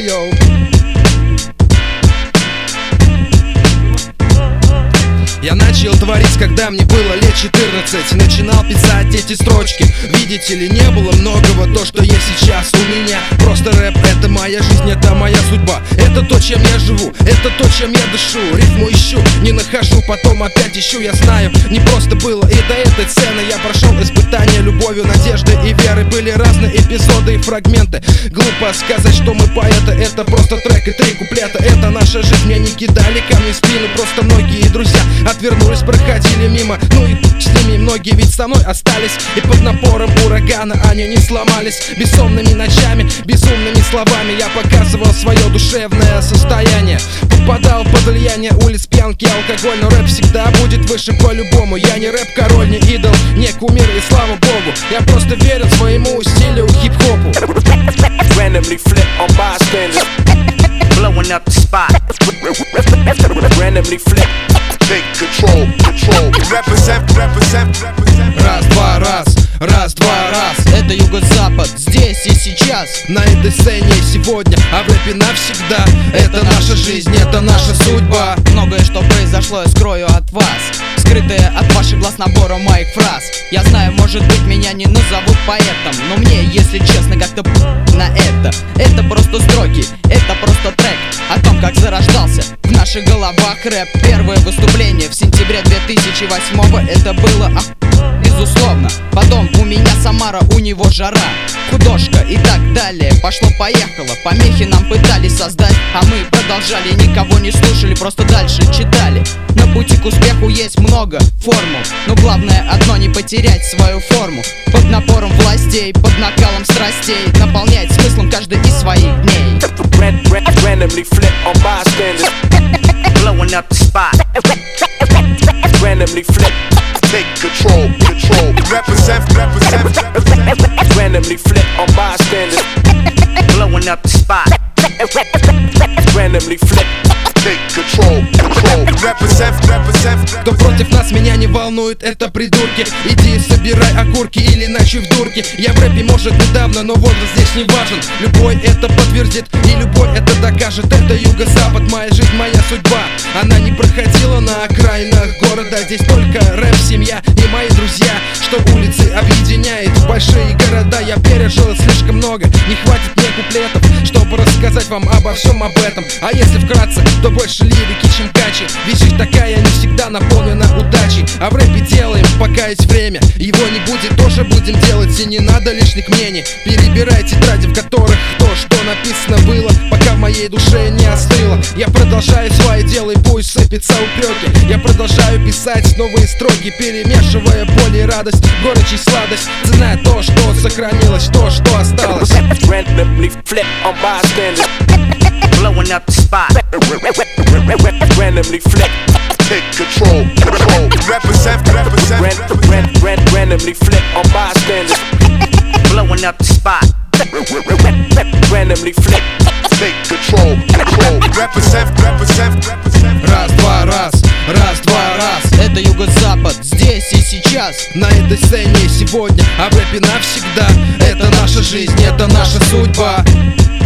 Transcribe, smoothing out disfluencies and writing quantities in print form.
йоу. Я начал творить, когда мне было лет 14. Начинал писать эти строчки. Видите ли, не было многого то, что есть сейчас у меня. Просто рэп — это моя жизнь, это моя судьба. Это то, чем я живу, это то, чем я дышу. Рифму ищу, не нахожу, потом опять ищу. Я знаю, не просто было и до этой цены. Я прошел испытания любовью, надеждой и верой. Были разные эпизоды и фрагменты. Глупо сказать, что мы поэты. Это просто трек и 3 куплета. Это наша жизнь, мне не кидали камни в спину. Просто многие друзья отвернулись, проходили мимо. Ну и с ними многие ведь со мной остались. И под напором урагана они не сломались. Бессонными ночами, безумными словами я показывал свое душевное состояние. Попадал под влияние улиц, пьянки, алкоголь. Но рэп всегда будет выше по-любому. Я не рэп-король, не идол, не кумир, и слава богу. Я просто верю своему стилю хип-хопу. Randomly flip on bystanders, blowing up the spot. Randomly flip, take control, control. Represent, represent, represent. Раз, два, раз, раз, два, раз. Это юго-запад, здесь и сейчас. На этой сцене сегодня, а в рэпе навсегда. Это наша жизнь, это наша судьба. Многое, что произошло, я скрою от вас, скрытое от ваших глаз набором моих фраз. Я знаю, может быть, меня не назовут поэтом, но мне, если честно, как-то на это. Это просто строки, это просто трек о том, как зарождался в наших головах рэп. Первое выступление в сентябре 2008-го, это было безусловно. Потом у меня Самара, у него жара, художка и так далее. Пошло-поехало, помехи нам пытались создать, а мы продолжали, никого не слушали, просто дальше читали. На пути к успеху есть много формул, но главное одно — не потерять свою форму. Под напором властей, под накалом страстей, наполнять смыслом каждый из своих дней. Randomly flip on bystanders, blowing up the spot. Randomly flip, take control, control. Represent, represent, represent. Randomly flip on bystanders, blowing up the spot. Randomly flip, take control, control. Represent, represent. Кто против нас, меня не волнует, это придурки. Иди собирай окурки или ночуй в дурке. Я в рэпе, может, недавно, но возраст здесь не важен. Любой это подтвердит и любой это докажет. Это юго-запад, моя жизнь, моя судьба. Она не проходила на окраинах города. Здесь только рэп, семья и мои друзья. Что улицы объединяет в большие города. Я пережил слишком много, не хватит мне куплетов, чтобы рассказать вам обо всем об этом. А если вкратце, то больше лирики, чем качи. Ведь жизнь такая не всегда наполнена удачей. А в рэпе делаем, пока есть время. Его не будет, тоже будем делать. И не надо лишних мнений. Перебирай тетради, в которых то, что написано было, пока в моей душе не остыло. Я продолжаю свое дело, и пусть сыпятся упреки. Я продолжаю писать новые строки, перемешивая боль и радость, горечь и сладость, зная то, что сохранилось, то, что осталось. Randomly flip on bystanders, blowing up the spot. Randomly flip, take control, control. Represent, represent. Randomly flip on bystanders, blowing up the spot. Randomly flip, take control, control. Represent, represent, represent. Раз, два, раз, раз, два, раз. Это юго-запад, здесь и сейчас. На этой сцене сегодня, а в рэпе навсегда. Это наша жизнь, это наша судьба.